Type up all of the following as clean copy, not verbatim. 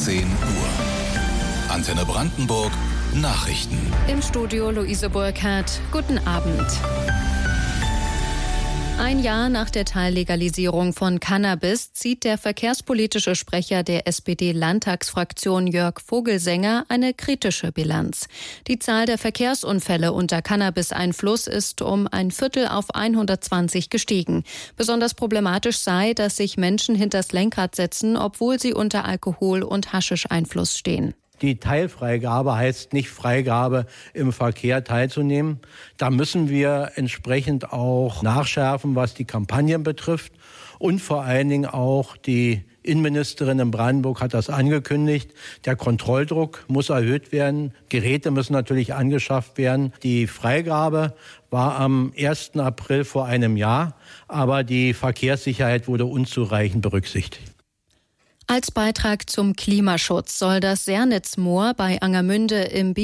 18 Uhr. Antenne Brandenburg Nachrichten. Im Studio Luise Burkhardt. Guten Abend. Ein Jahr nach der Teillegalisierung von Cannabis zieht der verkehrspolitische Sprecher der SPD-Landtagsfraktion Jörg Vogelsänger eine kritische Bilanz. Die Zahl der Verkehrsunfälle unter Cannabis-Einfluss ist um ein Viertel auf 120 gestiegen. Besonders problematisch sei, dass sich Menschen hinters Lenkrad setzen, obwohl sie unter Alkohol- und Haschisch-Einfluss stehen. Die Teilfreigabe heißt nicht Freigabe im Verkehr teilzunehmen. Da müssen wir entsprechend auch nachschärfen, was die Kampagnen betrifft. Und vor allen Dingen auch die Innenministerin in Brandenburg hat das angekündigt. Der Kontrolldruck muss erhöht werden. Geräte müssen natürlich angeschafft werden. Die Freigabe war am 1. April vor einem Jahr, aber die Verkehrssicherheit wurde unzureichend berücksichtigt. Als Beitrag zum Klimaschutz soll das Sernitzmoor bei Angermünde im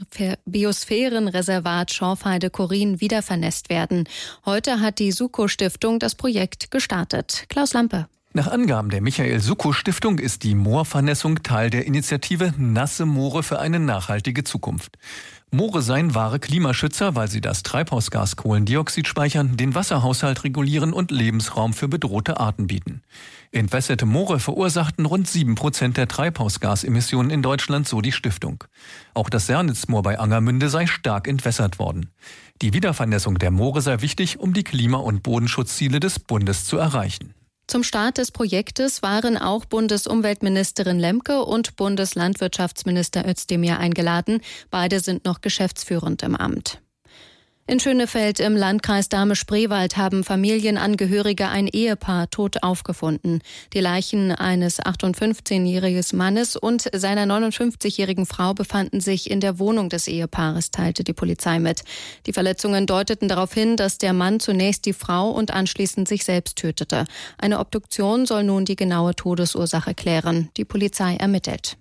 Biosphärenreservat Schorfheide-Chorin wieder vernässt werden. Heute hat die Suko-Stiftung das Projekt gestartet. Klaus Lampe. Nach Angaben der Michael-Suko-Stiftung ist die Moorvernässung Teil der Initiative Nasse Moore für eine nachhaltige Zukunft. Moore seien wahre Klimaschützer, weil sie das Treibhausgas Kohlendioxid speichern, den Wasserhaushalt regulieren und Lebensraum für bedrohte Arten bieten. Entwässerte Moore verursachten rund 7% der Treibhausgasemissionen in Deutschland, so die Stiftung. Auch das Sernitzmoor bei Angermünde sei stark entwässert worden. Die Wiedervernässung der Moore sei wichtig, um die Klima- und Bodenschutzziele des Bundes zu erreichen. Zum Start des Projektes waren auch Bundesumweltministerin Lemke und Bundeslandwirtschaftsminister Özdemir eingeladen. Beide sind noch geschäftsführend im Amt. In Schönefeld im Landkreis Dahme-Spreewald haben Familienangehörige ein Ehepaar tot aufgefunden. Die Leichen eines 58-jährigen Mannes und seiner 59-jährigen Frau befanden sich in der Wohnung des Ehepaares, teilte die Polizei mit. Die Verletzungen deuteten darauf hin, dass der Mann zunächst die Frau und anschließend sich selbst tötete. Eine Obduktion soll nun die genaue Todesursache klären. Die Polizei ermittelt.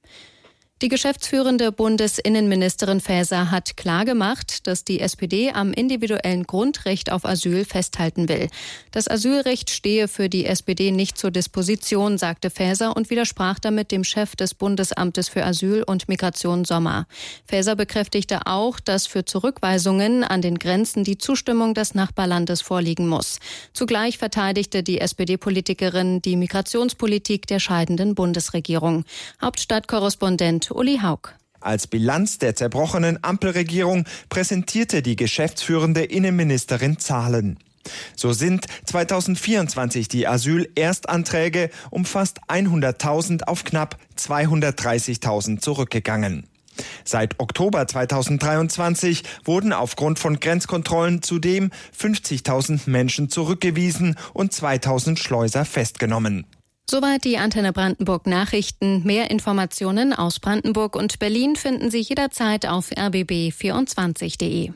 Die geschäftsführende Bundesinnenministerin Faeser hat klargemacht, dass die SPD am individuellen Grundrecht auf Asyl festhalten will. Das Asylrecht stehe für die SPD nicht zur Disposition, sagte Faeser und widersprach damit dem Chef des Bundesamtes für Asyl und Migration Sommer. Faeser bekräftigte auch, dass für Zurückweisungen an den Grenzen die Zustimmung des Nachbarlandes vorliegen muss. Zugleich verteidigte die SPD-Politikerin die Migrationspolitik der scheidenden Bundesregierung. Hauptstadtkorrespondent Uli Haug. Als Bilanz der zerbrochenen Ampelregierung präsentierte die geschäftsführende Innenministerin Zahlen. So sind 2024 die Asylerstanträge um fast 100.000 auf knapp 230.000 zurückgegangen. Seit Oktober 2023 wurden aufgrund von Grenzkontrollen zudem 50.000 Menschen zurückgewiesen und 2.000 Schleuser festgenommen. Soweit die Antenne Brandenburg Nachrichten. Mehr Informationen aus Brandenburg und Berlin finden Sie jederzeit auf rbb24.de.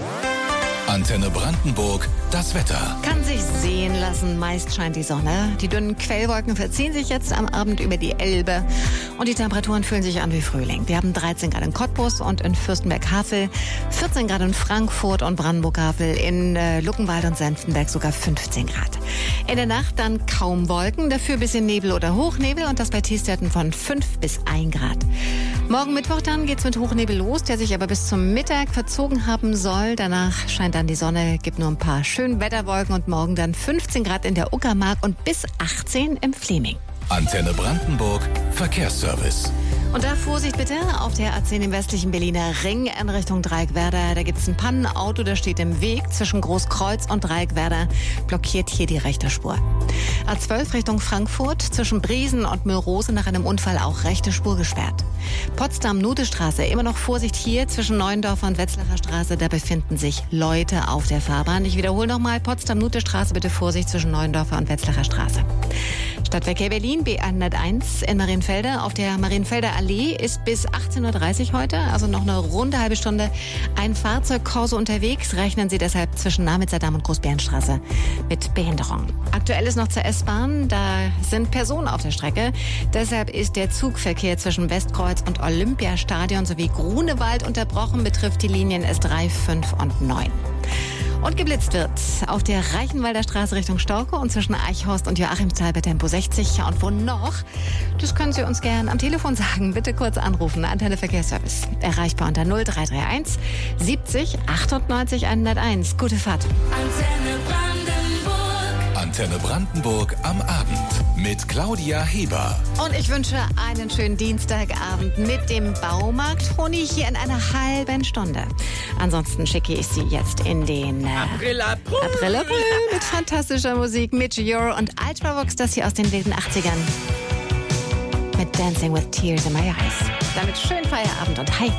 Antenne Brandenburg, das Wetter. Kann sich sehen lassen, meist scheint die Sonne. Die dünnen Quellwolken verziehen sich jetzt am Abend über die Elbe und die Temperaturen fühlen sich an wie Frühling. Wir haben 13 Grad in Cottbus und in Fürstenberg-Havel, 14 Grad in Frankfurt und Brandenburg-Havel, in Luckenwalde und Senftenberg sogar 15 Grad. In der Nacht dann kaum Wolken, dafür bisschen Nebel oder Hochnebel und das bei Tiefstwerten von 5 bis 1 Grad. Morgen Mittwoch dann geht's mit Hochnebel los, der sich aber bis zum Mittag verzogen haben soll. Danach scheint dann die Sonne, gibt nur ein paar schöne Wetterwolken und morgen dann 15 Grad in der Uckermark und bis 18 im Fleming. Antenne Brandenburg, Verkehrsservice. Und da Vorsicht bitte auf der A10 im westlichen Berliner Ring in Richtung Dreieckwerder. Da gibt's ein Pannenauto, das steht im Weg zwischen Großkreuz und Dreieckwerder, blockiert hier die rechte Spur. A12 Richtung Frankfurt, zwischen Briesen und Müllrose nach einem Unfall auch rechte Spur gesperrt. Potsdam-Nutestraße, immer noch Vorsicht hier zwischen Neuendorfer und Wetzlacher Straße, da befinden sich Leute auf der Fahrbahn. Ich wiederhole nochmal, Potsdam-Nutestraße, bitte Vorsicht zwischen Neuendorfer und Wetzlacher Straße. Stadtverkehr Berlin, B101 in Marienfelde. Auf der Marienfelder Allee ist bis 18.30 Uhr heute, also noch eine runde halbe Stunde, ein Fahrzeugkorso unterwegs. Rechnen Sie deshalb zwischen Namitzer Damm und Großbärenstraße mit Behinderung. Aktuell ist noch zur S-Bahn, da sind Personen auf der Strecke. Deshalb ist der Zugverkehr zwischen Westkreuz und Olympiastadion sowie Grunewald unterbrochen, betrifft die Linien S3, 5 und 9. Und geblitzt wird auf der Reichenwalder Straße Richtung Storkow und zwischen Eichhorst und Joachimsthal bei Tempo 60. Und wo noch? Das können Sie uns gern am Telefon sagen. Bitte kurz anrufen. Antenne Verkehrsservice. Erreichbar unter 0331 70 98 101. Gute Fahrt. Antenne Brandenburg am Abend mit Claudia Heber. Und ich wünsche einen schönen Dienstagabend mit dem Baumarkt Honig hier in einer halben Stunde. Ansonsten schicke ich Sie jetzt in den April mit fantastischer Musik, mit Euro und Ultravox, das hier aus den wilden 80ern. Mit Dancing with Tears in My Eyes. Damit schönen Feierabend und hi.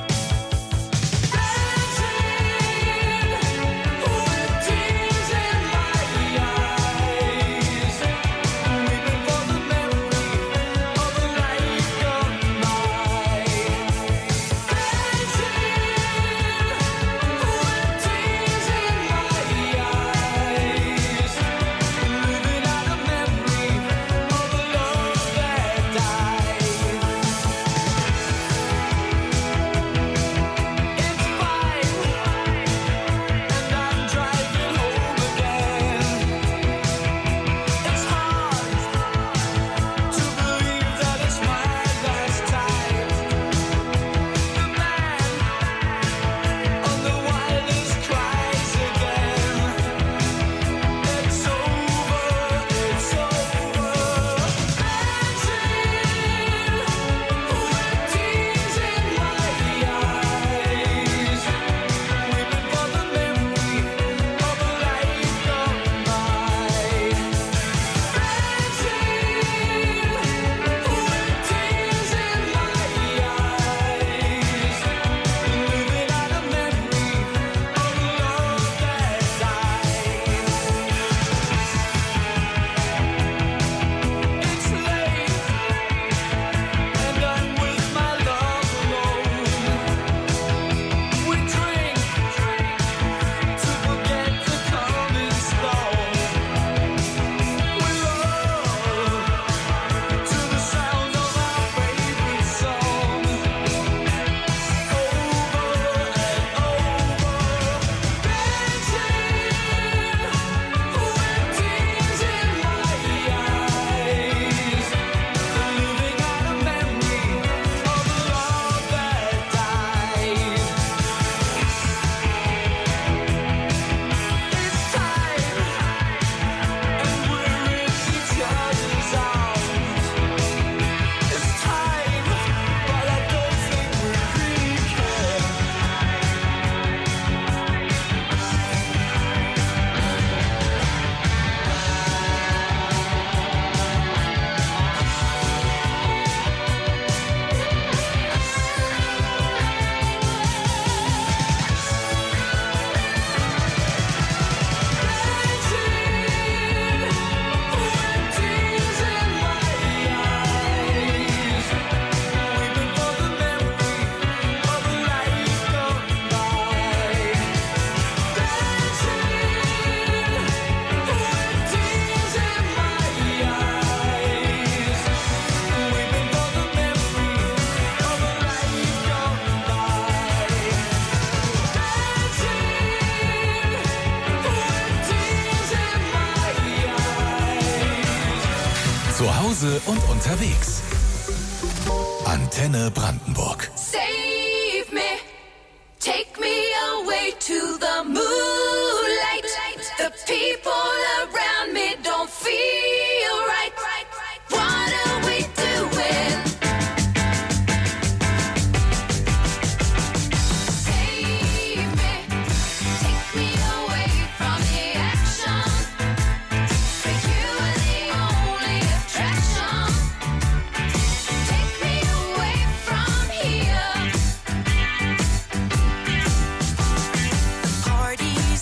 Zu Hause und unterwegs. Antenne Brandenburg. Save me, take me away to the moonlight. The people around me don't feel right. What are we doing? Save me, take me away from the action. For you are the only attraction. Take me away from here. The party's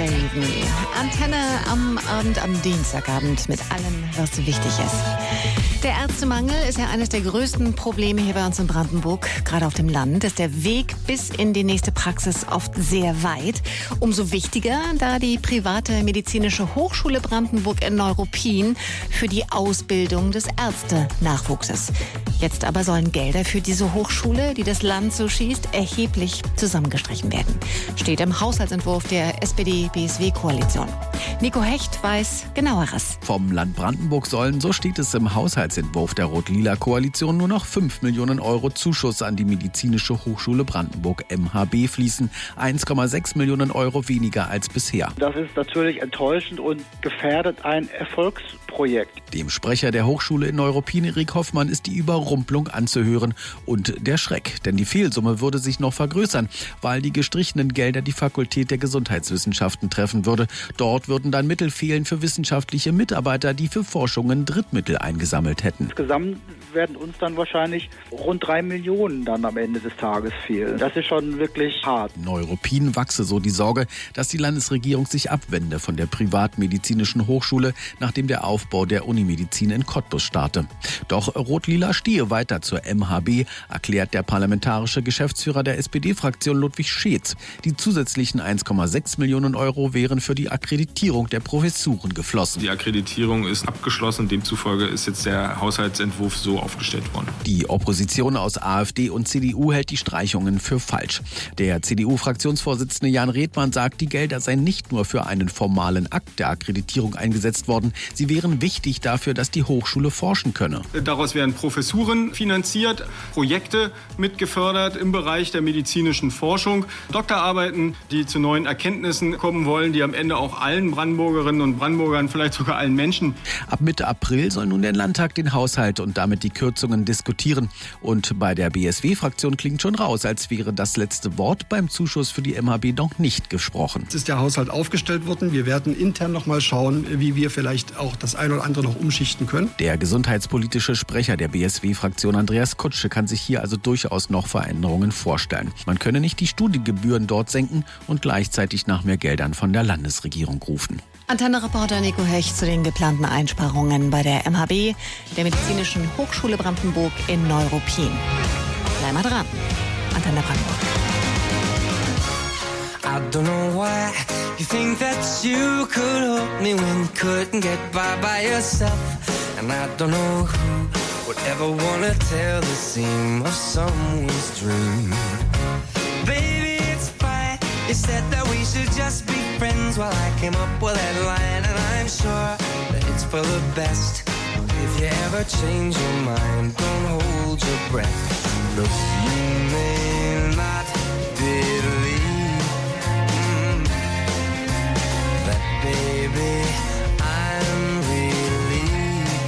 Save Me. Antenne am Abend, am Dienstagabend mit allem, was wichtig ist. Der Ärztemangel ist ja eines der größten Probleme hier bei uns in Brandenburg. Gerade auf dem Land ist der Weg bis in die nächste Praxis oft sehr weit. Umso wichtiger, da die private medizinische Hochschule Brandenburg in Neuruppin für die Ausbildung des Ärztenachwuchses. Jetzt aber sollen Gelder für diese Hochschule, die das Land so schießt, erheblich zusammengestrichen werden. Steht im Haushaltsentwurf der SPD-BSW-Koalition. Nico Hecht weiß Genaueres. Vom Land Brandenburg sollen, so steht es im Haushaltsentwurf der Rot-Lila-Koalition, nur noch 5 Millionen Euro Zuschuss an die Medizinische Hochschule Brandenburg MHB fließen. 1,6 Millionen Euro weniger als bisher. Das ist natürlich enttäuschend und gefährdet ein Erfolgsprojekt. Dem Sprecher der Hochschule in Neuruppin, Erik Hoffmann, ist die Überrumpelung anzuhören und der Schreck. Denn die Fehlsumme würde sich noch vergrößern, weil die gestrichenen Gelder die Fakultät der Gesundheitswissenschaften treffen würde. Dort würden dann Mittel fehlen für wissenschaftliche Mitarbeiter, die für Forschungen Drittmittel eingesammelt hätten. Insgesamt werden uns dann wahrscheinlich rund 3 Millionen dann am Ende des Tages fehlen. Das ist schon wirklich hart. Neuruppin wachse so die Sorge, dass die Landesregierung sich abwende von der privatmedizinischen Hochschule, nachdem der Aufbau der Unimedizin in Cottbus starte. Doch Rot-Lila stehe weiter zur MHB, erklärt der parlamentarische Geschäftsführer der SPD-Fraktion Ludwig Scheetz. Die zusätzlichen 1,6 Millionen Euro wären für die Akkreditierung der Professuren geflossen. Die Akkreditierung ist abgeschlossen, demzufolge ist jetzt der Haushaltsentwurf so aufgestellt worden. Die Opposition aus AfD und CDU hält die Streichungen für falsch. Der CDU-Fraktionsvorsitzende Jan Redmann sagt, die Gelder seien nicht nur für einen formalen Akt der Akkreditierung eingesetzt worden, sie wären wichtig dafür, dass die Hochschule forschen könne. Daraus werden Professuren finanziert, Projekte mitgefördert im Bereich der medizinischen Forschung, Doktorarbeiten, die zu neuen Erkenntnissen kommen wollen, die am Ende auch allen Brandenburgerinnen und Brandenburgern, vielleicht sogar allen Menschen. Ab Mitte April soll nun der Landtag den Haushalt und damit die Kürzungen diskutieren. Und bei der BSW-Fraktion klingt schon raus, als wäre das letzte Wort beim Zuschuss für die MHB noch nicht gesprochen. Jetzt ist der Haushalt aufgestellt worden. Wir werden intern noch mal schauen, wie wir vielleicht auch das eine oder andere noch umschichten können. Der gesundheitspolitische Sprecher der BSW-Fraktion Andreas Kutsche kann sich hier also durchaus noch Veränderungen vorstellen. Man könne nicht die Studiengebühren dort senken und gleichzeitig nach mehr Geldern von der Landesregierung rufen. Antenne-Reporter Nico Hecht zu den geplanten Einsparungen bei der MHB, der Medizinischen Hochschule Brandenburg in Neuruppin. Bleib mal dran. Antenne Brandenburg. I don't know why you think that you could help me when you couldn't get by yourself. And I don't know who would ever wanna tell the seam of someone's dream. Baby, it's fine. You said that we should just be friends. Well, I came up with that line, and I'm sure that it's for the best. If you ever change your mind, don't hold your breath. Look, you may not believe that, baby, I'm relieved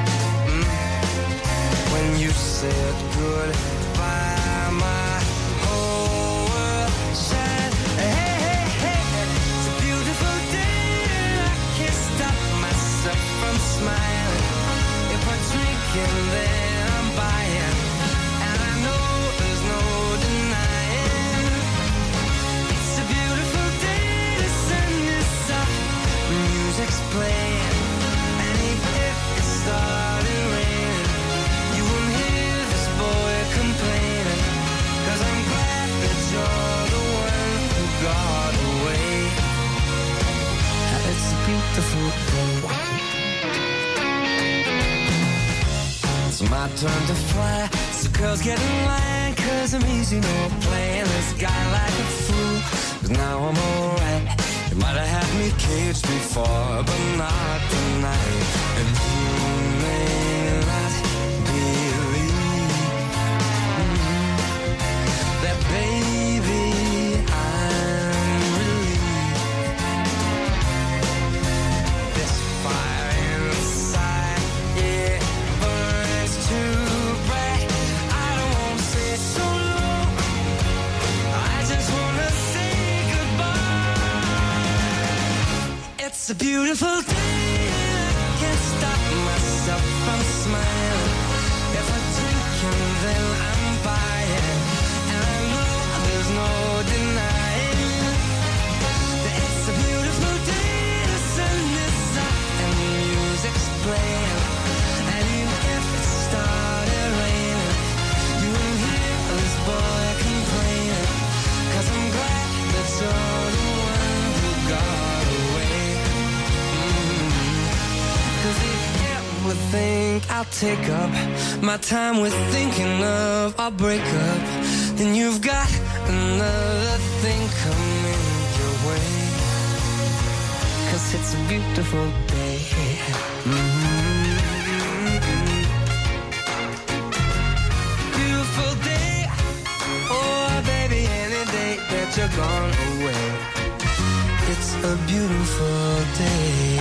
when you said goodbye. My whole world shined. Hey, hey, hey, it's a beautiful day, and I can't stop myself from smiling. If I drink and then I'm buying, and I know there's no denying. It's a beautiful day, the sun is up, music's playing, and even if it started raining, you won't hear this boy complaining, 'cause I'm glad that you're the one who got away. It's a beautiful day. It's my turn to fly, so girls get in line, 'cause I'm easy, no playing this guy like a fool, 'cause now I'm alright. You might have had me caged before, but not tonight. And you may not believe that, baby, I'm relieved. This fire inside, yeah, burns too bright. I don't wanna say so long, I just wanna say goodbye. It's a beautiful day, and I can't stop myself from smiling. If I drink and then I'm buying, and I know there's no denying that it's a beautiful think I'll take up my time with thinking of our breakup, then you've got another thing coming your way. 'Cause it's a beautiful day. Beautiful day. Oh, baby, any day that you're gone away. It's a beautiful day.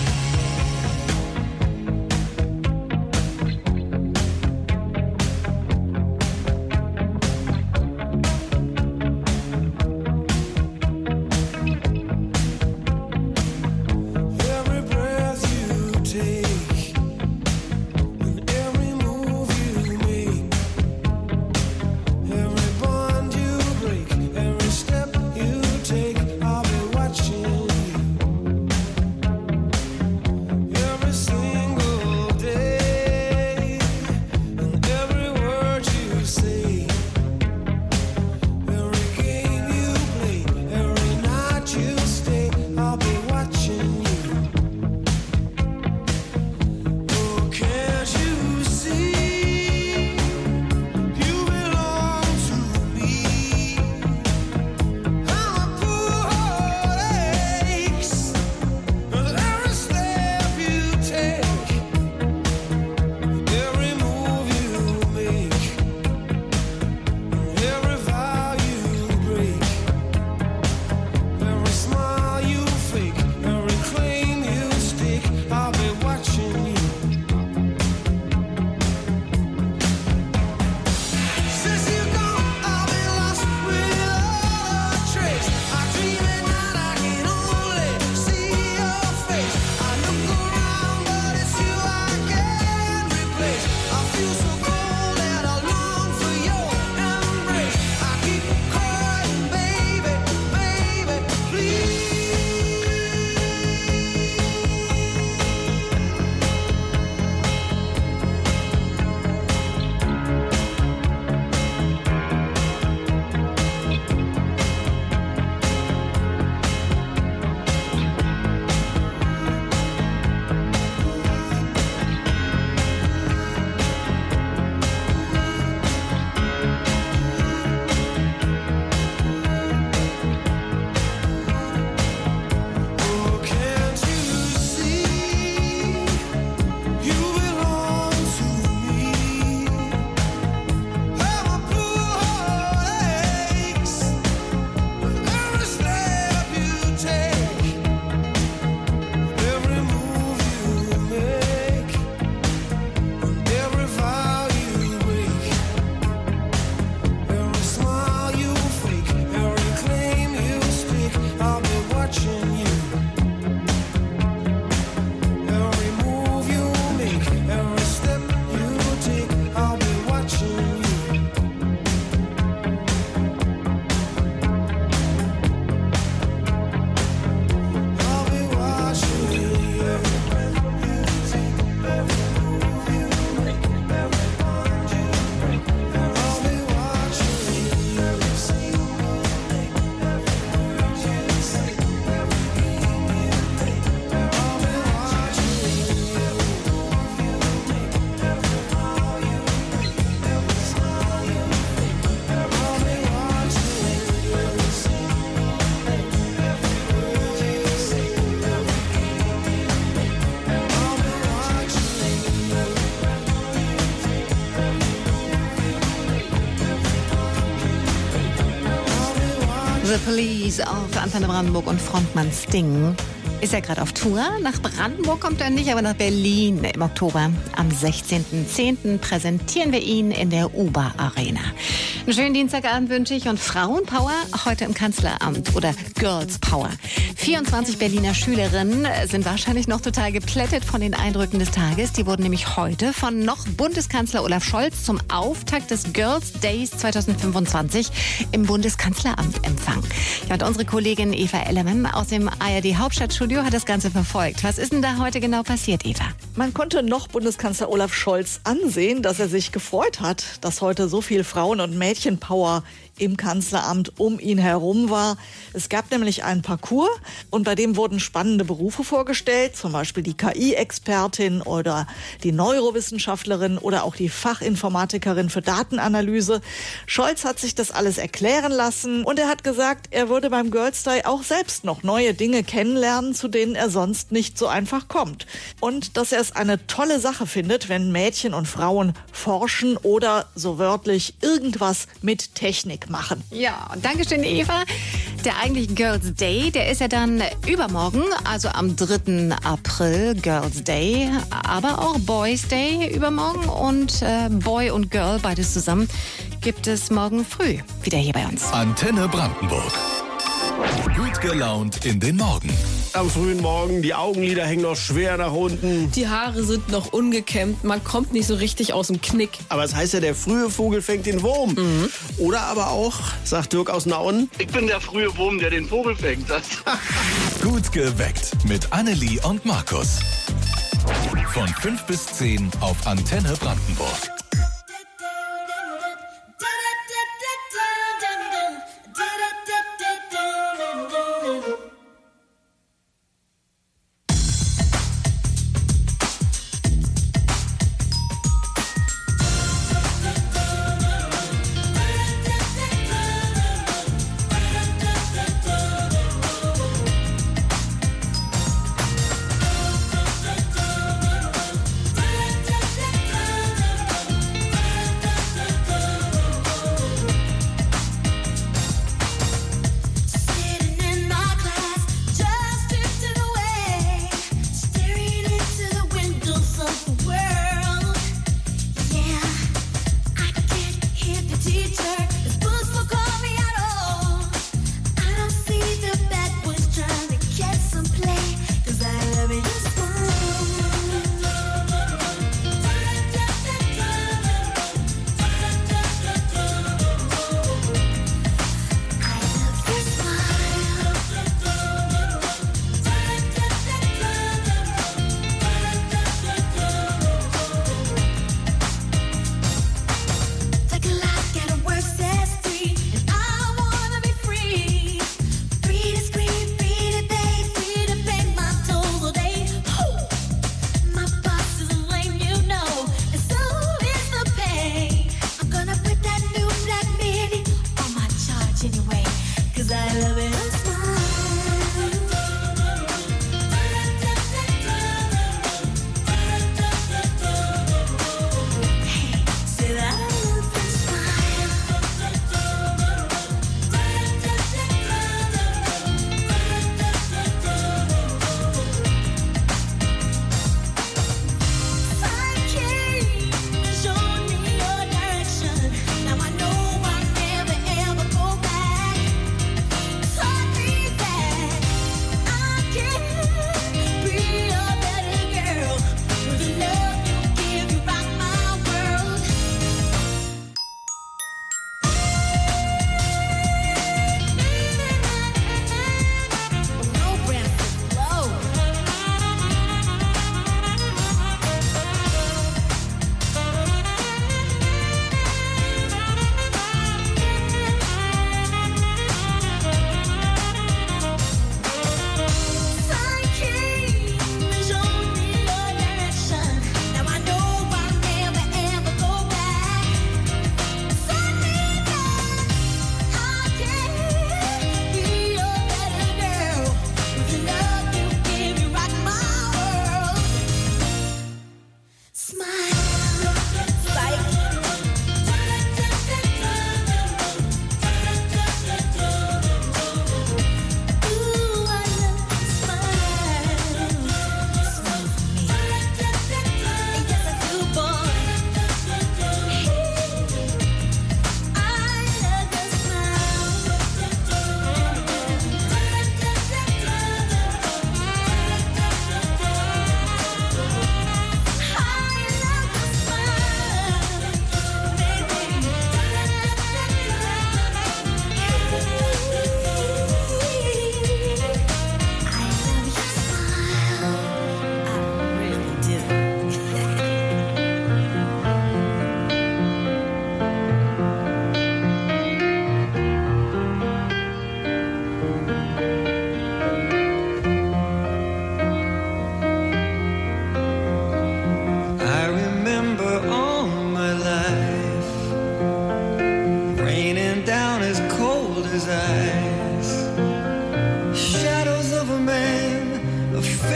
The Police auf Antenne Brandenburg und Frontmann Sting ist ja gerade auf Tour. Nach Brandenburg kommt er nicht, aber nach Berlin im Oktober. Am 16.10. präsentieren wir ihn in der UBA Arena. Einen schönen Dienstagabend wünsche ich und Frauenpower heute im Kanzleramt oder Girls Power. 24 Berliner Schülerinnen sind wahrscheinlich noch total geplättet von den Eindrücken des Tages. Die wurden nämlich heute von noch Bundeskanzler Olaf Scholz zum Auftakt des Girls Days 2025 im Bundeskanzleramt empfangen. Ja, und unsere Kollegin Eva Ellermann aus dem ARD Hauptstadtstudio hat das Ganze verfolgt. Was ist denn da heute genau passiert, Eva? Man konnte noch Bundeskanzler Olaf Scholz ansehen, dass er sich gefreut hat, dass heute so viel Frauen- und Mädchenpower im Kanzleramt um ihn herum war. Es gab nämlich einen Parcours und bei dem wurden spannende Berufe vorgestellt, zum Beispiel die KI-Expertin oder die Neurowissenschaftlerin oder auch die Fachinformatikerin für Datenanalyse. Scholz hat sich das alles erklären lassen und er hat gesagt, er würde beim Girls Day auch selbst noch neue Dinge kennenlernen, zu denen er sonst nicht so einfach kommt. Und dass er es eine tolle Sache findet, wenn Mädchen und Frauen forschen oder so wörtlich irgendwas mit Technik machen. Ja, und Dankeschön, Eva. Der eigentliche Girls Day, der ist ja dann übermorgen, also am 3. April, Girls Day. Aber auch Boys Day übermorgen und Boy und Girl, beides zusammen, gibt es morgen früh wieder hier bei uns. Antenne Brandenburg. Gut gelaunt in den Morgen. Am frühen Morgen, die Augenlider hängen noch schwer nach unten. Die Haare sind noch ungekämmt, man kommt nicht so richtig aus dem Knick. Aber es heißt ja, der frühe Vogel fängt den Wurm. Oder aber auch, sagt Dirk aus Nauen, ich bin der frühe Wurm, der den Vogel fängt. Gut geweckt mit Annelie und Markus. Von 5 bis 10 auf Antenne Brandenburg.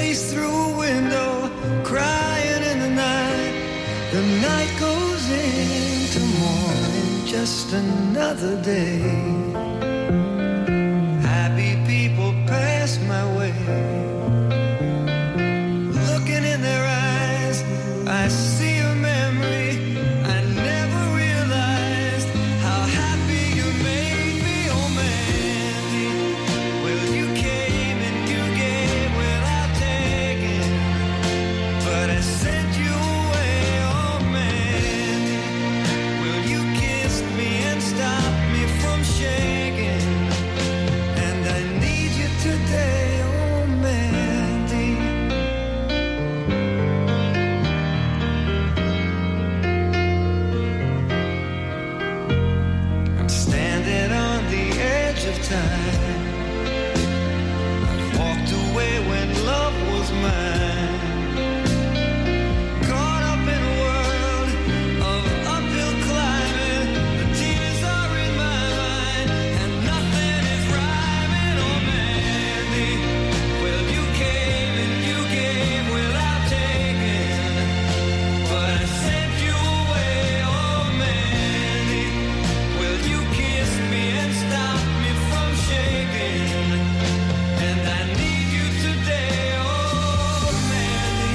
face through a window, crying in the night. The night goes into morning, just another day. Happy people pass my way. Looking in their eyes, I see a memory. I never realized how happy you made me, oh Mandy. Well, you came and you gave without taking, but I sent you away, oh Mandy. Well, you kissed me and stopped me from shaking, and I need you today, oh Mandy. I'm standing on the edge of time. I've walked away when love was mine. Caught up in a world of uphill climbing. The tears are in my mind, and nothing is rhyming, oh Mandy. Well, you came and you gave without taking, but I sent you away, oh Mandy. Well, you kissed me and stopped me from shaking, and I need you today, oh Mandy.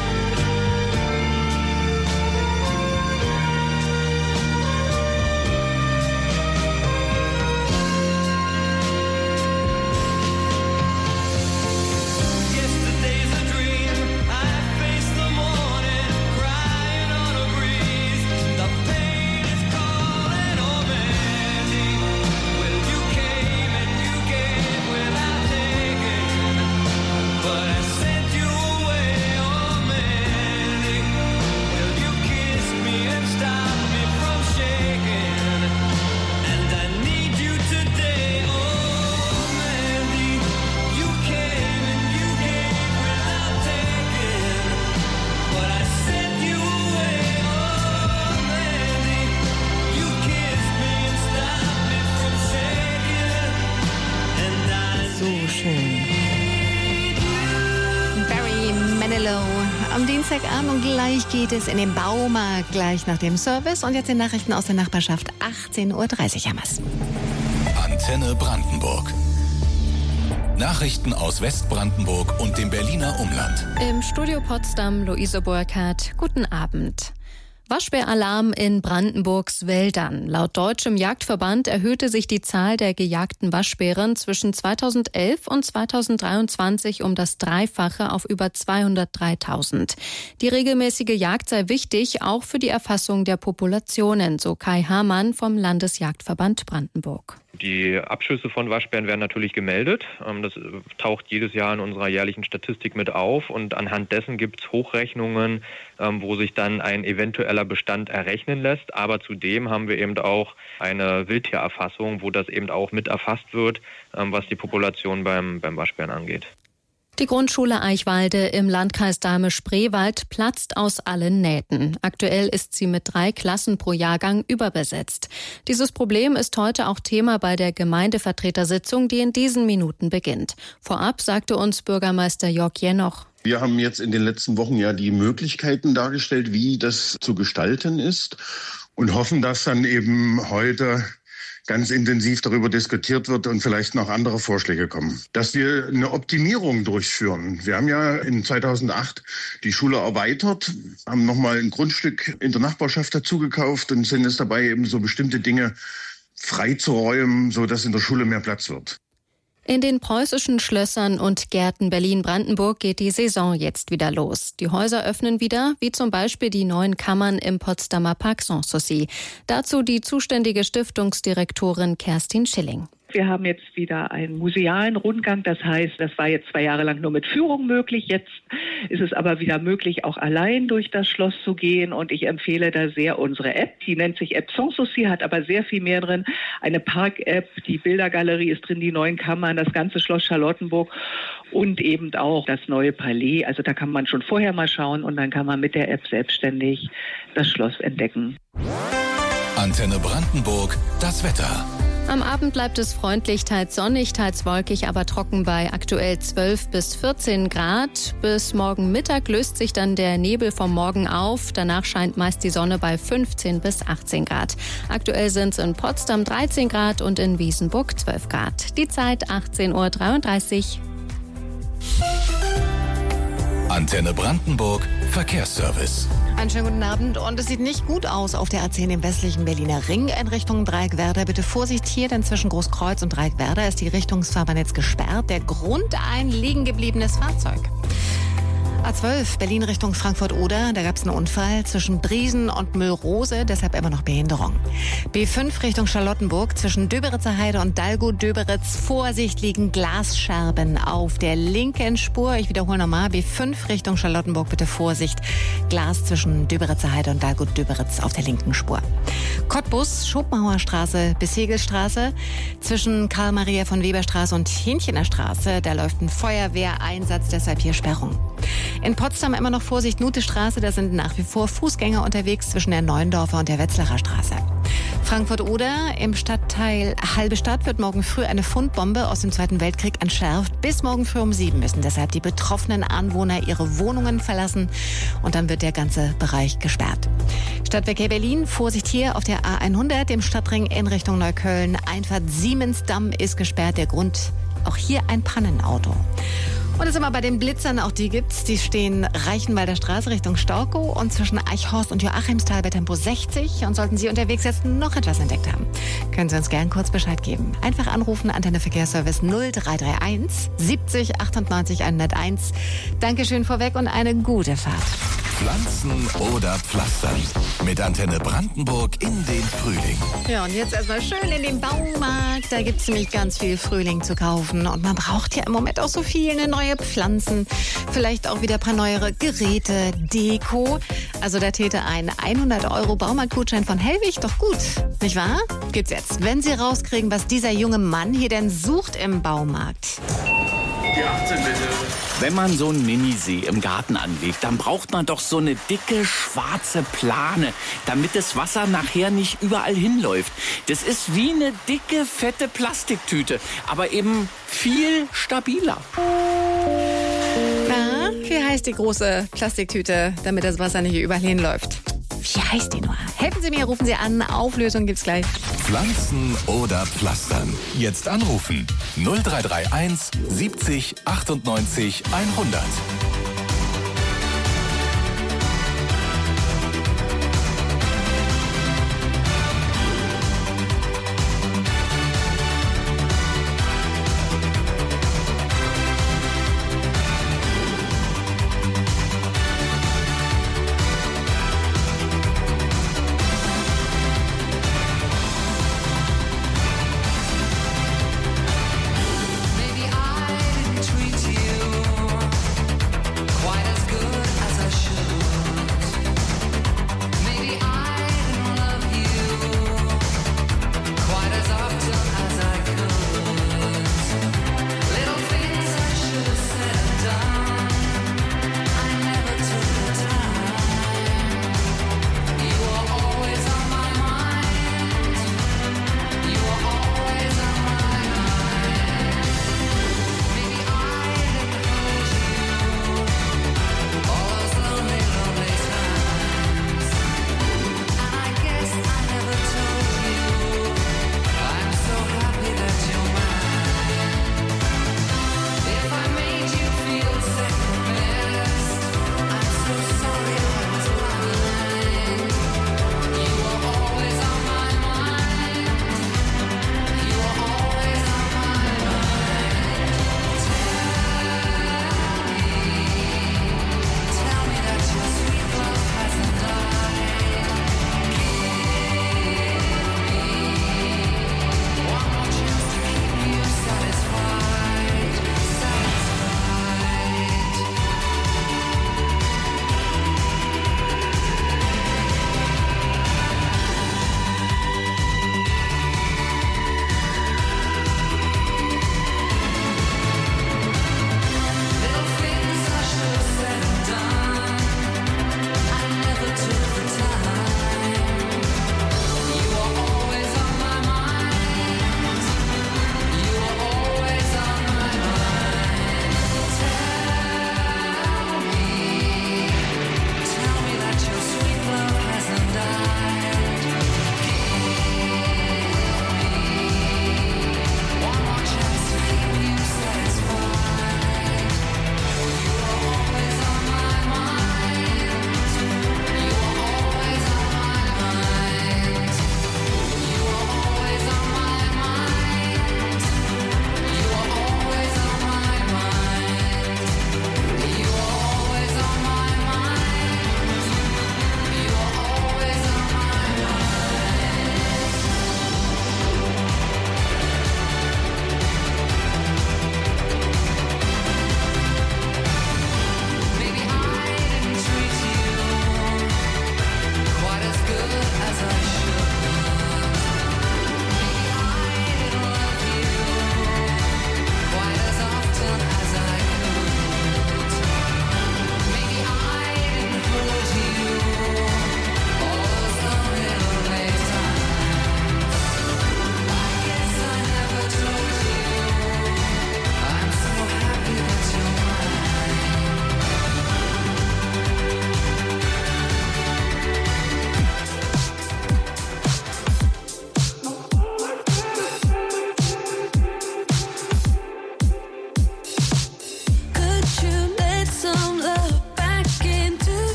Yesterday's a dream. I face the morning, crying on a breeze. The pain is calling, oh Mandy. Well, you came and you gave without taking, but I sent you away, oh Mandy. Well, you kissed me and stopped me from shaking, and I need you today, oh Mandy. You came and you gave without taking, but I sent you away, oh Mandy. You kissed me and stopped me from shaking, and I So schön. Barry Manilow. Am Dienstagabend und gleich geht es in den Baumarkt, gleich nach dem Service. Und jetzt die Nachrichten aus der Nachbarschaft. 18.30 Uhr haben wir's. Antenne Brandenburg. Nachrichten aus Westbrandenburg und dem Berliner Umland. Im Studio Potsdam Luise Burkhardt. Guten Abend. Waschbäralarm in Brandenburgs Wäldern. Laut Deutschem Jagdverband erhöhte sich die Zahl der gejagten Waschbären zwischen 2011 und 2023 um das Dreifache auf über 203.000. Die regelmäßige Jagd sei wichtig, auch für die Erfassung der Populationen, so Kai Hamann vom Landesjagdverband Brandenburg. Die Abschüsse von Waschbären werden natürlich gemeldet. Das taucht jedes Jahr in unserer jährlichen Statistik mit auf. Und anhand dessen gibt es Hochrechnungen, wo sich dann ein eventueller Bestand errechnen lässt. Aber zudem haben wir eben auch eine Wildtiererfassung, wo das eben auch mit erfasst wird, was die Population beim Waschbären angeht. Die Grundschule Eichwalde im Landkreis Dahme-Spreewald platzt aus allen Nähten. Aktuell ist sie mit 3 Klassen pro Jahrgang überbesetzt. Dieses Problem ist heute auch Thema bei der Gemeindevertretersitzung, die in diesen Minuten beginnt. Vorab sagte uns Bürgermeister Jörg Jenoch. Wir haben jetzt in den letzten Wochen ja die Möglichkeiten dargestellt, wie das zu gestalten ist, und hoffen, dass dann eben heute ganz intensiv darüber diskutiert wird und vielleicht noch andere Vorschläge kommen. Dass wir eine Optimierung durchführen. Wir haben ja in 2008 die Schule erweitert, haben nochmal ein Grundstück in der Nachbarschaft dazugekauft und sind jetzt dabei, eben so bestimmte Dinge freizuräumen, sodass in der Schule mehr Platz wird. In den preußischen Schlössern und Gärten Berlin-Brandenburg geht die Saison jetzt wieder los. Die Häuser öffnen wieder, wie zum Beispiel die neuen Kammern im Potsdamer Park Sanssouci. Dazu die zuständige Stiftungsdirektorin Kerstin Schilling. Wir haben jetzt wieder einen musealen Rundgang. Das heißt, das war jetzt 2 Jahre lang nur mit Führung möglich. Jetzt ist es aber wieder möglich, auch allein durch das Schloss zu gehen. Und ich empfehle da sehr unsere App. Die nennt sich App Sanssouci, hat aber sehr viel mehr drin. Eine Park-App, die Bildergalerie ist drin, die neuen Kammern, das ganze Schloss Charlottenburg und eben auch das neue Palais. Also da kann man schon vorher mal schauen und dann kann man mit der App selbstständig das Schloss entdecken. Antenne Brandenburg, das Wetter. Am Abend bleibt es freundlich, teils sonnig, teils wolkig, aber trocken bei aktuell 12 bis 14 Grad. Bis morgen Mittag löst sich dann der Nebel vom Morgen auf. Danach scheint meist die Sonne bei 15 bis 18 Grad. Aktuell sind es in Potsdam 13 Grad und in Wiesenburg 12 Grad. Die Zeit 18:33 Uhr. Antenne Brandenburg Verkehrsservice. Einen schönen guten Abend und es sieht nicht gut aus auf der A10 im westlichen Berliner Ring in Richtung Dreieckwerder. Bitte Vorsicht hier, denn zwischen Großkreuz und Dreieckwerder ist die Richtungsfahrbahn jetzt gesperrt. Der Grund, ein liegen gebliebenes Fahrzeug. A12 Berlin Richtung Frankfurt-Oder, da gab es einen Unfall zwischen Briesen und Müllrose, deshalb immer noch Behinderung. B5 Richtung Charlottenburg zwischen Döberitzer Heide und Dalgow-Döberitz. Vorsicht, liegen Glasscherben auf der linken Spur. Ich wiederhole nochmal, B5 Richtung Charlottenburg, bitte Vorsicht. Glas zwischen Döberitzer Heide und Dalgow-Döberitz auf der linken Spur. Cottbus, Schopenhauer Straße bis Hegelstraße zwischen Karl-Maria von Weber Straße und Hähnchener Straße. Da läuft ein Feuerwehreinsatz, deshalb hier Sperrung. In Potsdam immer noch Vorsicht, Nute-Straße, da sind nach wie vor Fußgänger unterwegs zwischen der Neuendorfer und der Wetzlarer Straße. Frankfurt-Oder im Stadtteil Halbe Stadt wird morgen früh eine Fundbombe aus dem Zweiten Weltkrieg entschärft. Bis morgen früh um 7 müssen deshalb die betroffenen Anwohner ihre Wohnungen verlassen und dann wird der ganze Bereich gesperrt. Stadtverkehr Berlin, Vorsicht hier auf der A100 im Stadtring in Richtung Neukölln. Einfahrt Siemensdamm ist gesperrt, der Grund auch hier ein Pannenauto. Und jetzt sind wir bei den Blitzern, auch die gibt's. Die stehen Reichenwalder Straße Richtung Storkow und zwischen Eichhorst und Joachimsthal bei Tempo 60. Und sollten Sie unterwegs jetzt noch etwas entdeckt haben, können Sie uns gern kurz Bescheid geben. Einfach anrufen, Antenne Verkehrsservice 0331 70 98 101. Dankeschön vorweg und eine gute Fahrt. Pflanzen oder Pflastern. Mit Antenne Brandenburg in den Frühling. Ja, und jetzt erstmal schön in den Baumarkt. Da gibt's nämlich ganz viel Frühling zu kaufen. Und man braucht ja im Moment auch so viele neue Pflanzen. Vielleicht auch wieder ein paar neuere Geräte, Deko. Also da täte ein 100 € Baumarktgutschein von Hellwig doch gut. Nicht wahr? Gibt's jetzt. Wenn Sie rauskriegen, was dieser junge Mann hier denn sucht im Baumarkt. Die 18 bitte. Wenn man so einen Minisee im Garten anlegt, dann braucht man doch so eine dicke schwarze Plane, damit das Wasser nachher nicht überall hinläuft. Das ist wie eine dicke, fette Plastiktüte, aber eben viel stabiler. Na, wie heißt die große Plastiktüte, damit das Wasser nicht überall hinläuft? Wie heißt die nur? Helfen Sie mir, rufen Sie an. Auflösung gibt's gleich. Pflanzen oder Pflastern. Jetzt anrufen. 0331 70 98 100.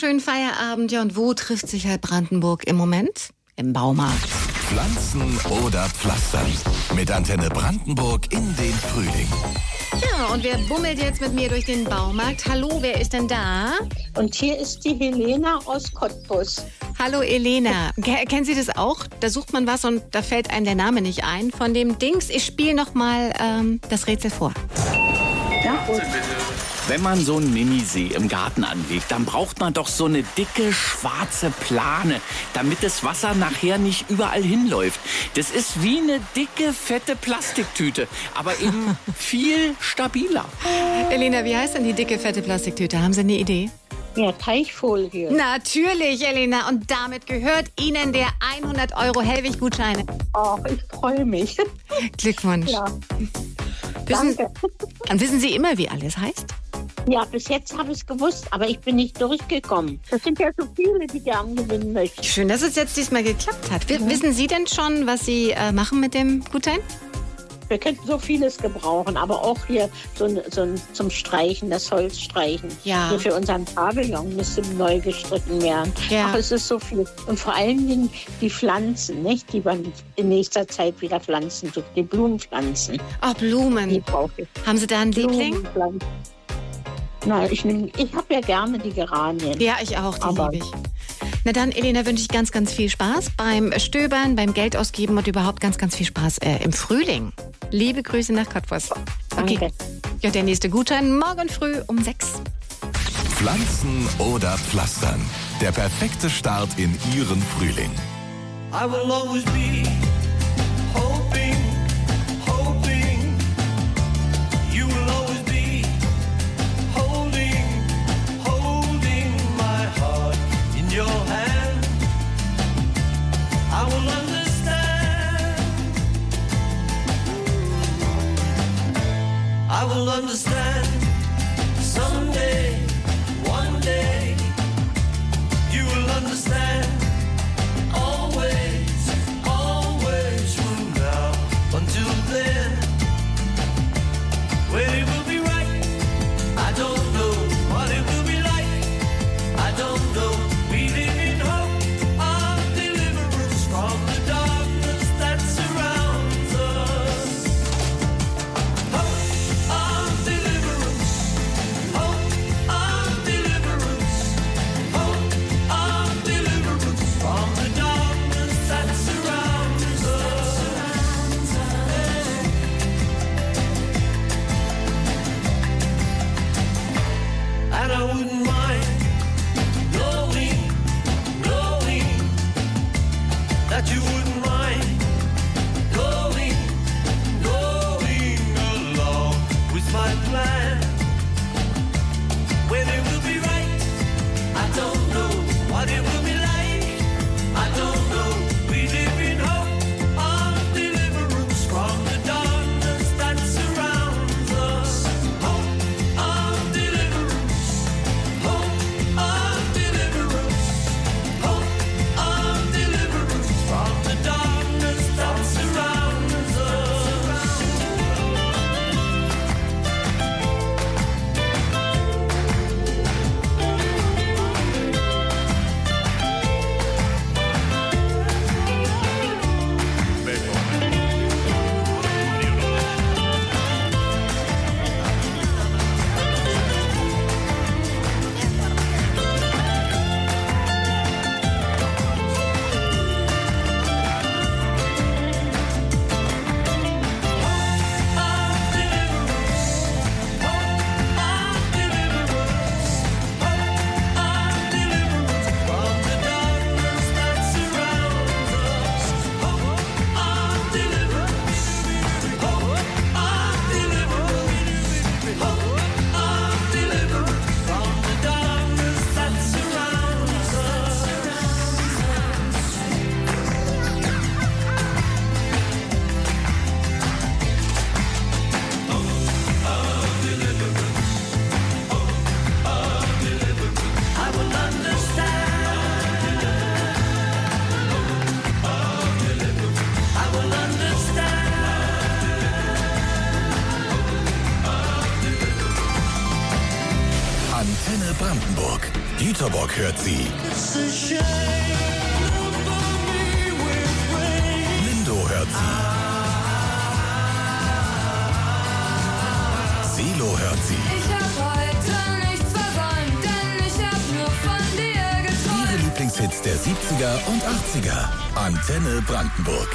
schönen Feierabend. Ja, und wo trifft sich halt Brandenburg im Moment? Im Baumarkt. Pflanzen oder Pflastern. Mit Antenne Brandenburg in den Frühling. Ja, und wer bummelt jetzt mit mir durch den Baumarkt? Hallo, wer ist denn da? Und hier ist die Helena aus Cottbus. Hallo Elena. Kennen Sie das auch? Da sucht man was und da fällt einem der Name nicht ein. Von dem Dings, ich spiele nochmal das Rätsel vor. Ja, gut. Wenn man so einen Minisee im Garten anlegt, dann braucht man doch so eine dicke schwarze Plane, damit das Wasser nachher nicht überall hinläuft. Das ist wie eine dicke, fette Plastiktüte, aber eben viel stabiler. Elena, wie heißt denn die dicke, fette Plastiktüte? Haben Sie eine Idee? Ja, Teichfolie. Natürlich, Elena. Und damit gehört Ihnen der 100 € Hellwig-Gutschein. Ach, ich freue mich. Glückwunsch. Ja. Danke. Und wissen Sie immer, wie alles heißt? Ja, bis jetzt habe ich es gewusst, aber ich bin nicht durchgekommen. Das sind ja so viele, die gern gewinnen möchten. Schön, dass es jetzt diesmal geklappt hat. Wissen Sie denn schon, was Sie machen mit dem Gutschein? Wir könnten so vieles gebrauchen, aber auch hier zum Streichen, das Holz streichen. Ja. Hier für unseren Pavillon müsste neu gestritten werden. Ja. Ach, es ist so viel. Und vor allen Dingen die Pflanzen, nicht? Die man in nächster Zeit wieder pflanzen, so die Blumenpflanzen. Ach, Blumen. Die brauche ich. Haben Sie da einen Liebling? Blumenpflanzen. Nein, ich habe ja gerne die Geranien. Ja, ich auch, die liebe ich. Na dann, Elena, wünsche ich ganz, ganz viel Spaß beim Stöbern, beim Geld ausgeben und überhaupt ganz, ganz viel Spaß im Frühling. Liebe Grüße nach Cottbus. Okay. Danke. Ja, der nächste Gutschein morgen früh um 6. Pflanzen oder Pflastern. Der perfekte Start in Ihren Frühling. I will always be hoping, hoping. You will always be holding, holding my heart in your hand. I will understand. I will understand someday, one day. You will understand. Always, always from now until then. When it will be right, I don't know. What it will be like, I don't know. We live in hope of deliverance from the darkness that surrounds us. Hope of deliverance, hope of deliverance, hope of deliverance from the darkness that surrounds us. And I wouldn't mind knowing that you wouldn't mind going along with my plan. When it will be right, I don't know. What it will be like, I don't know. We live in hope of deliverance from the darkness that surrounds us. Hope of deliverance, hope of deliverance, hope of deliverance from the Jüterbock hört sie. Lindo hört sie. Silo hört sie. Ich hab heute nichts versäumt, denn ich hab nur von dir geträumt. Ihre Lieblingshits der 70er und 80er. Antenne Brandenburg.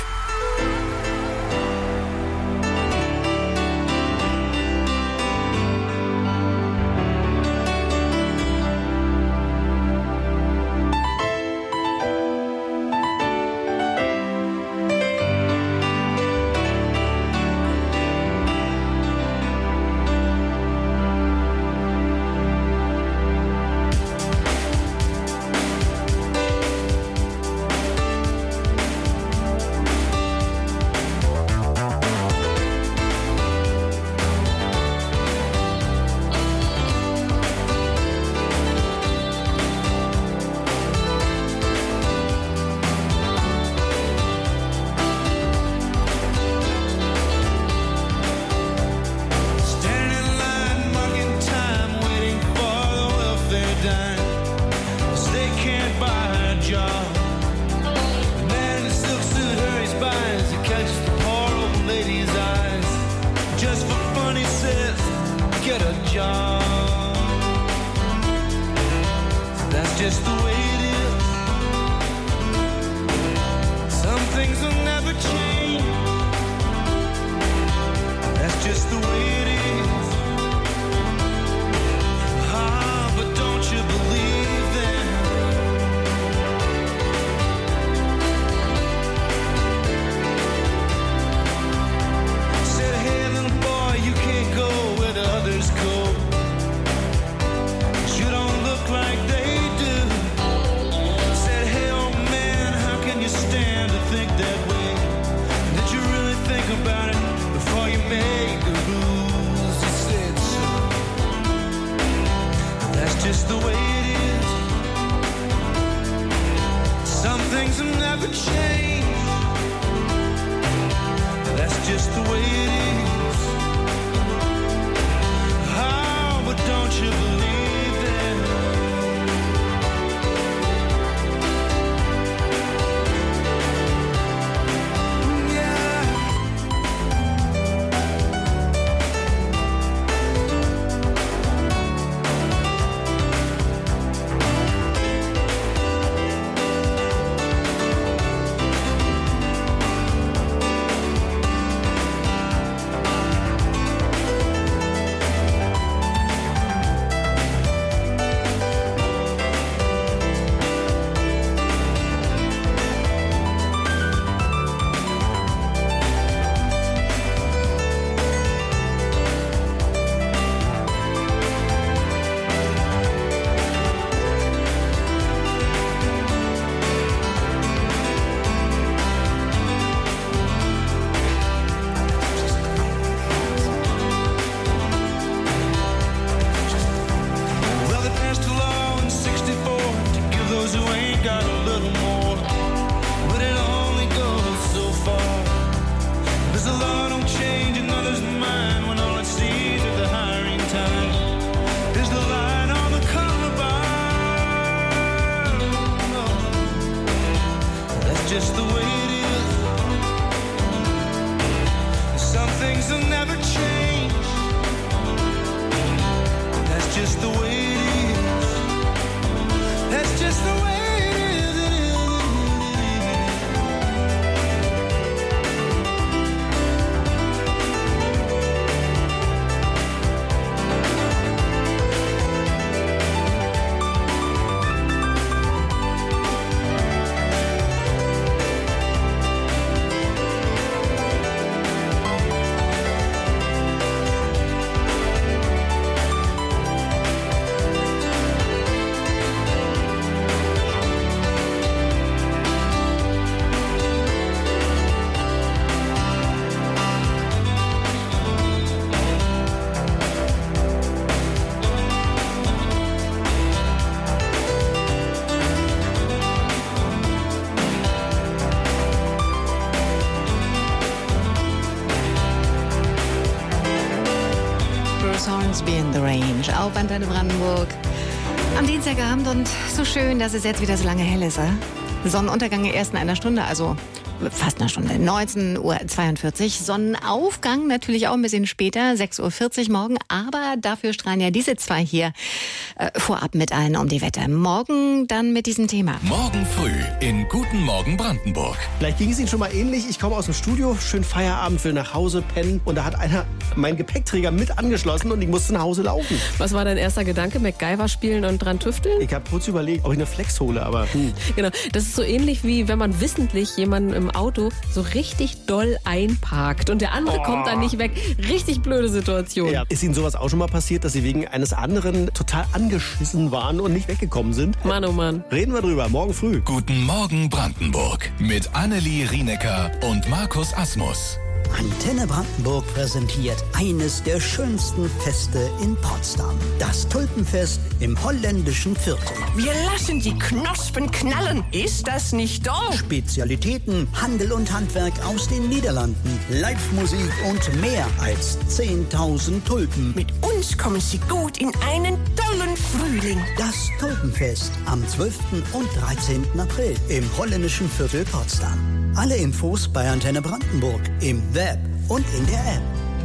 Hornsby in the Range auf Antenne Brandenburg. Am Dienstagabend und so schön, dass es jetzt wieder so lange hell ist. Sonnenuntergang erst in einer Stunde, also fast eine Stunde, 19:42 Uhr. Sonnenaufgang natürlich auch ein bisschen später, 6:40 Uhr morgen. Aber dafür strahlen ja diese zwei hier vorab mit allen um die Wette. Morgen dann mit diesem Thema. Morgen früh in Guten Morgen Brandenburg. Vielleicht ging es Ihnen schon mal ähnlich. Ich komme aus dem Studio, schön Feierabend, will nach Hause pennen. Und da hat einer meinen Gepäckträger mit angeschlossen und ich musste nach Hause laufen. Was war dein erster Gedanke? MacGyver spielen und dran tüfteln? Ich habe kurz überlegt, ob ich eine Flex hole, aber... Genau, das ist so ähnlich wie wenn man wissentlich jemanden im Auto so richtig doll einparkt und der andere kommt dann nicht weg. Richtig blöde Situation. Ja. Ist Ihnen sowas auch schon mal passiert, dass Sie wegen eines anderen total angeschissen waren und nicht weggekommen sind? Mann, oh Mann. Reden wir drüber, morgen früh. Guten Morgen Brandenburg mit Annelie Rienecker und Markus Asmus. Antenne Brandenburg präsentiert eines der schönsten Feste in Potsdam. Das Tulpenfest im holländischen Viertel. Wir lassen die Knospen knallen. Ist das nicht doof? Spezialitäten, Handel und Handwerk aus den Niederlanden, Live-Musik und mehr als 10.000 Tulpen. Mit uns kommen Sie gut in einen tollen Frühling. Das Tulpenfest am 12. und 13. April im holländischen Viertel Potsdam. Alle Infos bei Antenne Brandenburg im Web und in der App.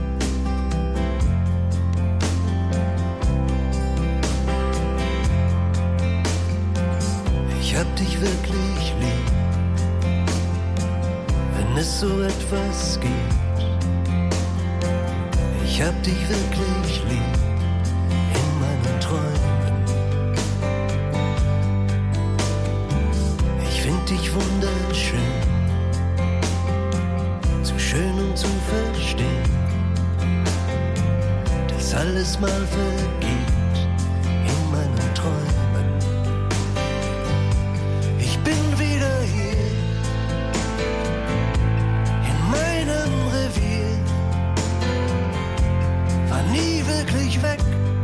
Ich hab dich wirklich lieb, wenn es so etwas gibt. Ich hab dich wirklich lieb in meinen Träumen. Ich find dich wunderschön, zu schön um zu verstehen, dass alles mal vergeht in meinen Träumen. Ich bin wieder hier in meinem Revier, war nie wirklich weg,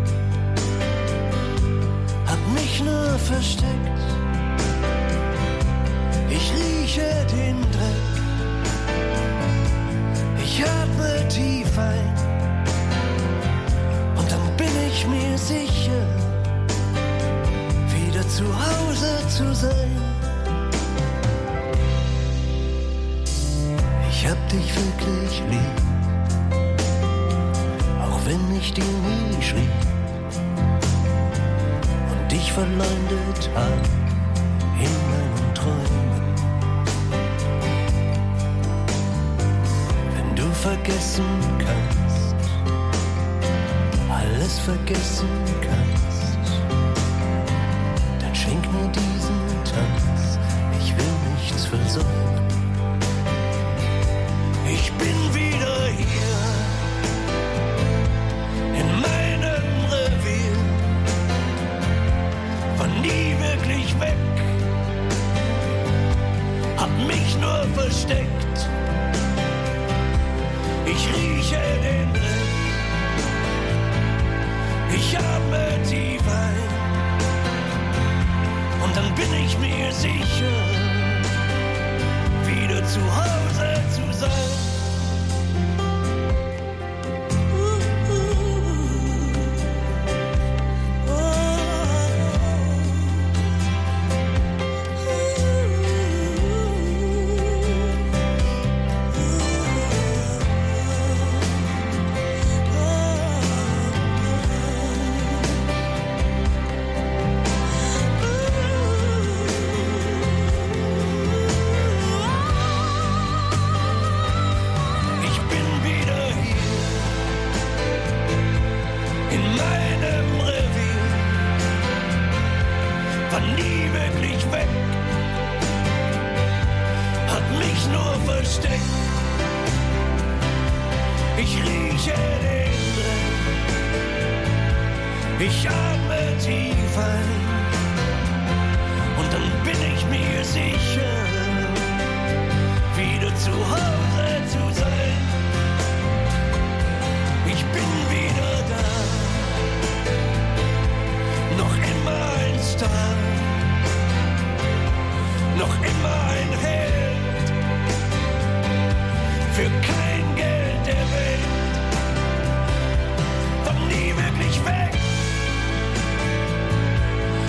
hab mich nur versteckt. Ich rieche den Dreck, ich atme tief ein und dann bin ich mir sicher, wieder zu Hause zu sein. Ich hab dich wirklich lieb, auch wenn ich dir nie schrieb und dich verleumdet hab in meinen Träumen. Vergessen kannst, alles vergessen kannst, dann schenk mir diesen Tanz, ich will nichts versäumen. Ich bin wieder hier in meinem Revier, war nie wirklich weg, hab mich nur versteckt. Ich rieche den Dreck, ich atme tief ein und dann bin ich mir sicher, wieder zu Hause zu sein. Ich atme tief ein und dann bin ich mir sicher, wieder zu Hause zu sein. Ich bin wieder da, noch immer ein Star, noch immer ein Held, für kein Geld der Welt, war nie wirklich weg.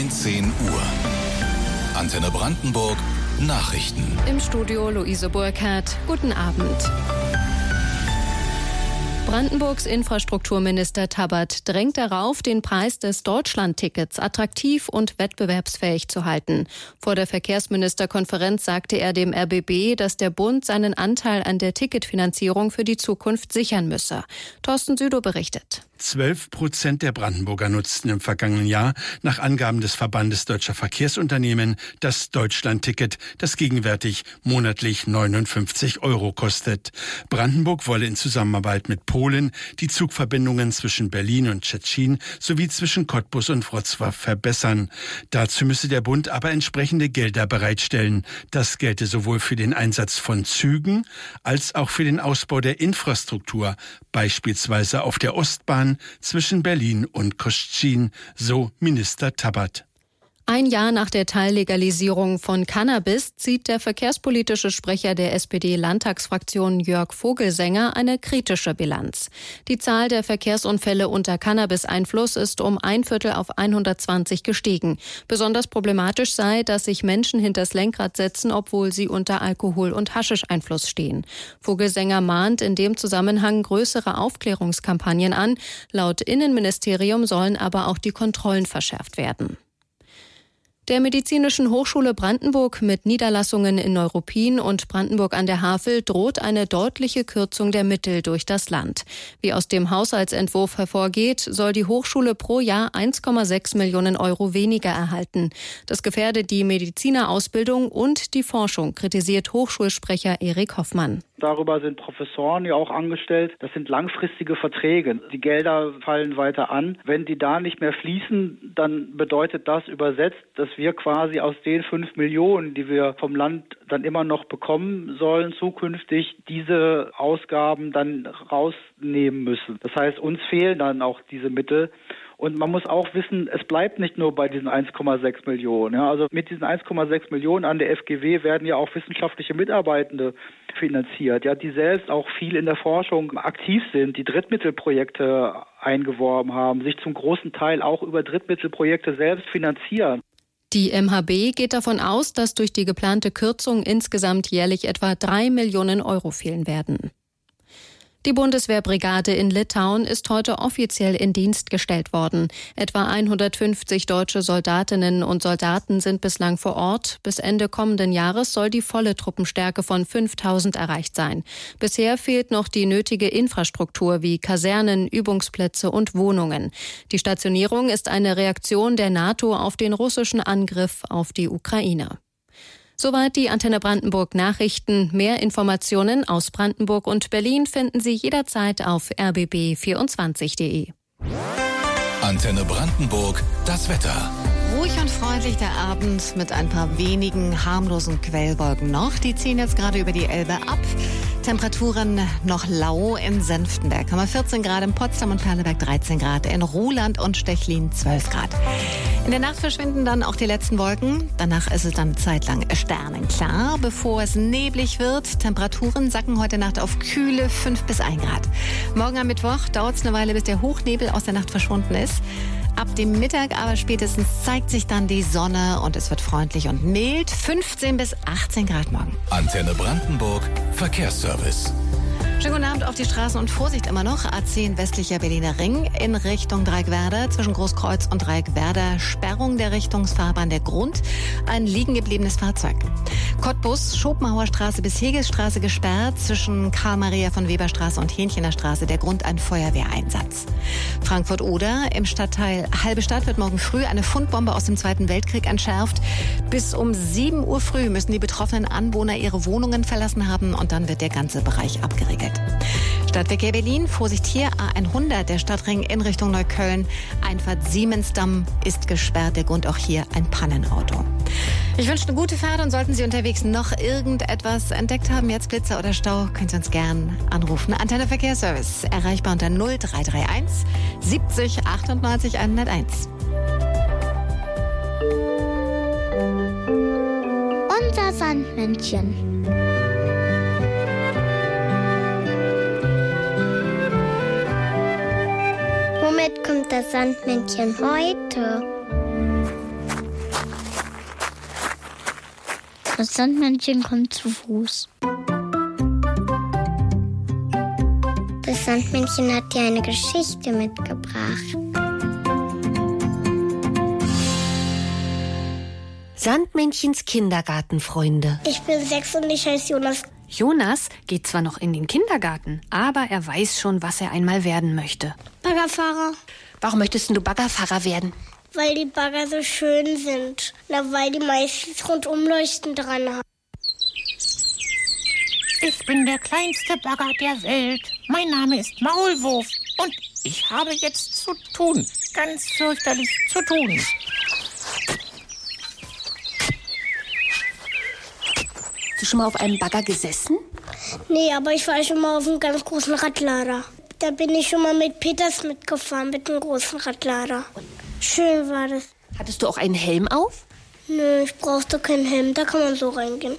um 10 Uhr. Antenne Brandenburg Nachrichten. Im Studio Luise Burkhardt. Guten Abend. Brandenburgs Infrastrukturminister Tabbert drängt darauf, den Preis des Deutschlandtickets attraktiv und wettbewerbsfähig zu halten. Vor der Verkehrsministerkonferenz sagte er dem RBB, dass der Bund seinen Anteil an der Ticketfinanzierung für die Zukunft sichern müsse. Thorsten Südow berichtet. 12% der Brandenburger nutzten im vergangenen Jahr nach Angaben des Verbandes Deutscher Verkehrsunternehmen das Deutschlandticket, das gegenwärtig monatlich 59 € kostet. Brandenburg wolle in Zusammenarbeit mit Polen die Zugverbindungen zwischen Berlin und Szczecin sowie zwischen Cottbus und Wrocław verbessern. Dazu müsse der Bund aber entsprechende Gelder bereitstellen. Das gelte sowohl für den Einsatz von Zügen als auch für den Ausbau der Infrastruktur, beispielsweise auf der Ostbahn zwischen Berlin und Koszalin, so Minister Tabbert. Ein Jahr nach der Teillegalisierung von Cannabis zieht der verkehrspolitische Sprecher der SPD-Landtagsfraktion Jörg Vogelsänger eine kritische Bilanz. Die Zahl der Verkehrsunfälle unter Cannabis-Einfluss ist um 1/4 auf 120 gestiegen. Besonders problematisch sei, dass sich Menschen hinters Lenkrad setzen, obwohl sie unter Alkohol- und Haschisch-Einfluss stehen. Vogelsänger mahnt in dem Zusammenhang größere Aufklärungskampagnen an. Laut Innenministerium sollen aber auch die Kontrollen verschärft werden. Der Medizinischen Hochschule Brandenburg mit Niederlassungen in Neuruppin und Brandenburg an der Havel droht eine deutliche Kürzung der Mittel durch das Land. Wie aus dem Haushaltsentwurf hervorgeht, soll die Hochschule pro Jahr 1,6 Millionen € weniger erhalten. Das gefährde die Medizinerausbildung und die Forschung, kritisiert Hochschulsprecher Erik Hoffmann. Darüber sind Professoren ja auch angestellt. Das sind langfristige Verträge. Die Gelder fallen weiter an. Wenn die da nicht mehr fließen, dann bedeutet das übersetzt, dass wir quasi aus den 5 Millionen, die wir vom Land dann immer noch bekommen sollen, zukünftig diese Ausgaben dann rausnehmen müssen. Das heißt, uns fehlen dann auch diese Mittel. Und man muss auch wissen, es bleibt nicht nur bei diesen 1,6 Millionen. Ja, also mit diesen 1,6 Millionen an der FGW werden ja auch wissenschaftliche Mitarbeitende finanziert, ja, die selbst auch viel in der Forschung aktiv sind, die Drittmittelprojekte eingeworben haben, sich zum großen Teil auch über Drittmittelprojekte selbst finanzieren. Die MHB geht davon aus, dass durch die geplante Kürzung insgesamt jährlich etwa 3 Millionen € fehlen werden. Die Bundeswehrbrigade in Litauen ist heute offiziell in Dienst gestellt worden. Etwa 150 deutsche Soldatinnen und Soldaten sind bislang vor Ort. Bis Ende kommenden Jahres soll die volle Truppenstärke von 5.000 erreicht sein. Bisher fehlt noch die nötige Infrastruktur wie Kasernen, Übungsplätze und Wohnungen. Die Stationierung ist eine Reaktion der NATO auf den russischen Angriff auf die Ukraine. Soweit die Antenne Brandenburg Nachrichten. Mehr Informationen aus Brandenburg und Berlin finden Sie jederzeit auf rbb24.de. Antenne Brandenburg, das Wetter. Ruhig und freundlich der Abend mit ein paar wenigen harmlosen Quellwolken noch. Die ziehen jetzt gerade über die Elbe ab. Temperaturen noch lau in Senftenberg. Haben wir 14 Grad in Potsdam und Perleberg, 13 Grad in Ruhland und Stechlin, 12 Grad. In der Nacht verschwinden dann auch die letzten Wolken. Danach ist es dann zeitlang sternenklar, bevor es neblig wird. Temperaturen sacken heute Nacht auf kühle 5 bis 1 Grad. Morgen am Mittwoch dauert es eine Weile, bis der Hochnebel aus der Nacht verschwunden ist. Ab dem Mittag aber spätestens zeigt sich dann die Sonne und es wird freundlich und mild. 15 bis 18 Grad morgen. Antenne Brandenburg, Verkehrsservice. Schönen guten Abend auf die Straßen und Vorsicht immer noch. A10 westlicher Berliner Ring in Richtung Dreieckwerder. Zwischen Großkreuz und Dreieckwerder Sperrung der Richtungsfahrbahn. Der Grund: ein liegen gebliebenes Fahrzeug. Cottbus, Schopenhauer Straße bis Hegesstraße gesperrt. Zwischen Karl-Maria von Weber Straße und Hähnchener Straße. Der Grund: ein Feuerwehreinsatz. Frankfurt-Oder im Stadtteil Halbe Stadt wird morgen früh eine Fundbombe aus dem Zweiten Weltkrieg entschärft. Bis um 7 Uhr früh müssen die betroffenen Anwohner ihre Wohnungen verlassen haben und dann wird der ganze Bereich abgeriegelt. Stadtverkehr Berlin, Vorsicht hier, A100, der Stadtring in Richtung Neukölln. Einfahrt Siemensdamm ist gesperrt, der Grund auch hier ein Pannenauto. Ich wünsche eine gute Fahrt und sollten Sie unterwegs noch irgendetwas entdeckt haben, jetzt Blitzer oder Stau, können Sie uns gern anrufen. Antenne Verkehrsservice, erreichbar unter 0331 70 98 101. Unser Sandmännchen. Womit kommt das Sandmännchen heute? Das Sandmännchen kommt zu Fuß. Das Sandmännchen hat dir eine Geschichte mitgebracht. Sandmännchens Kindergartenfreunde. Ich bin 6 und ich heiße Jonas. Jonas geht zwar noch in den Kindergarten, aber er weiß schon, was er einmal werden möchte. Baggerfahrer. Warum möchtest du Baggerfahrer werden? Weil die Bagger so schön sind. Na, weil die meistens Rundumleuchten dran haben. Ich bin der kleinste Bagger der Welt. Mein Name ist Maulwurf. Und ich habe jetzt zu tun. Ganz fürchterlich zu tun. Hast du schon mal auf einem Bagger gesessen? Nee, aber ich war schon mal auf einem ganz großen Radlader. Da bin ich schon mal mit Peters mitgefahren, mit einem großen Radlader. Schön war das. Hattest du auch einen Helm auf? Nö, ich brauchte keinen Helm, da kann man so reingehen.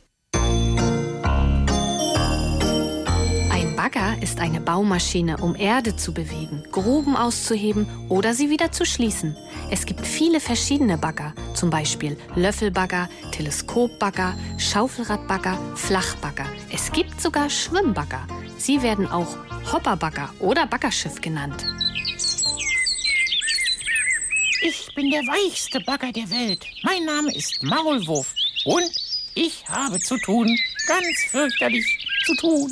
Ein Bagger ist eine Baumaschine, um Erde zu bewegen, Gruben auszuheben oder sie wieder zu schließen. Es gibt viele verschiedene Bagger, zum Beispiel Löffelbagger, Teleskopbagger, Schaufelradbagger, Flachbagger. Es gibt sogar Schwimmbagger. Sie werden auch Hopperbagger oder Baggerschiff genannt. Ich bin der weichste Bagger der Welt. Mein Name ist Maulwurf. Und ich habe zu tun. Ganz fürchterlich zu tun.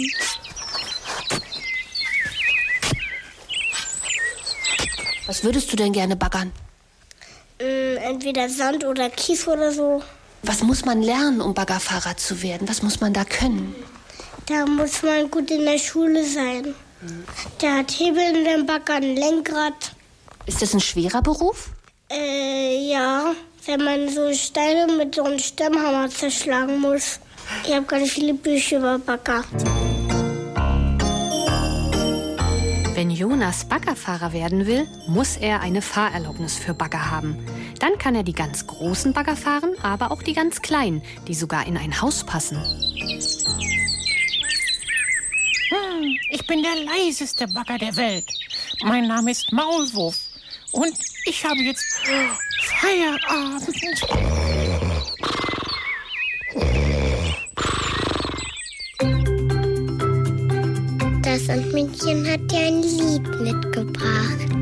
Was würdest du denn gerne baggern? Entweder Sand oder Kies oder so. Was muss man lernen, um Baggerfahrer zu werden? Was muss man da können? Da muss man gut in der Schule sein. Der hat Hebel in dem Bagger, ein Lenkrad. Ist das ein schwerer Beruf? Ja, wenn man so Steine mit so einem Stemmhammer zerschlagen muss. Ich habe ganz viele Bücher über Bagger. Wenn Jonas Baggerfahrer werden will, muss er eine Fahrerlaubnis für Bagger haben. Dann kann er die ganz großen Bagger fahren, aber auch die ganz kleinen, die sogar in ein Haus passen. Ich bin der leiseste Bagger der Welt. Mein Name ist Maulwurf. Und ich habe jetzt Feierabend. Das Sandmännchen hat dir ein Lied mitgebracht.